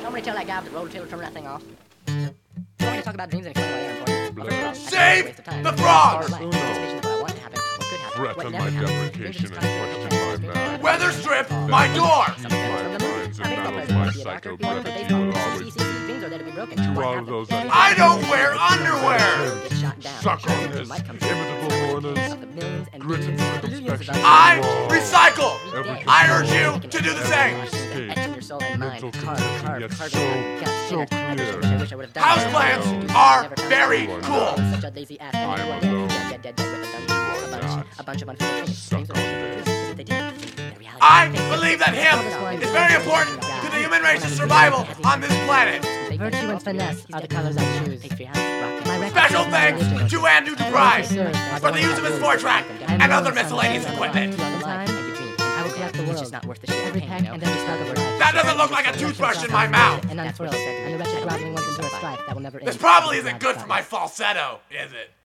Somebody tell that guy with the roller tail to turn that thing off. You want me to talk about dreams and explain why they're important? Save the frogs! Threaten my deprecation and question my man. Weather strip my door! Two out of those I don't wear underwear! suck on this imitable mourners. Grit and circumspection. I recycle! I urge you to do the same! Mental confusion yet so clear. Houseplants are very cool! I am alone. A bunch of unfinished things. Suck on this. I believe that him is very important to the human race's survival on this planet. Virtue and finesse are the colors I choose. Special thanks to Andrew DePry for the use of his 4-track and other miscellaneous equipment. That doesn't look like a toothbrush in my mouth. This probably isn't good for my falsetto, is it?